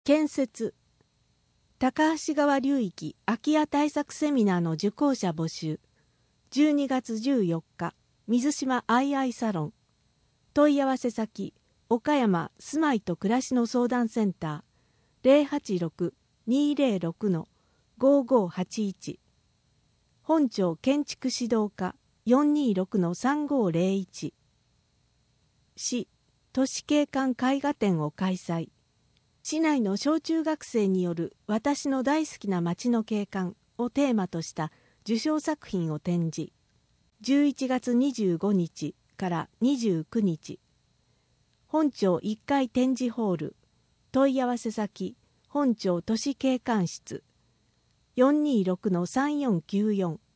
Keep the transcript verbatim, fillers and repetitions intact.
建設高橋川流域空き家対策セミナーの受講者募集。じゅうにがつじゅうよっか水島アイアイサロン。問い合わせ先岡山住まいと暮らしの相談センター ゼロはちろく にーゼロろく ごーごーはちいち。本庁建築指導課 よんにーろく さんごーゼロいち。市都市景観絵画展を開催。市内の小中学生による私の大好きな街の景観をテーマとした受賞作品を展示。じゅういちがつにじゅうごにちからにじゅうくにち。本庁いっかい展示ホール。問い合わせ先本庁都市景観室 よんにーろく さんよんきゅうよん。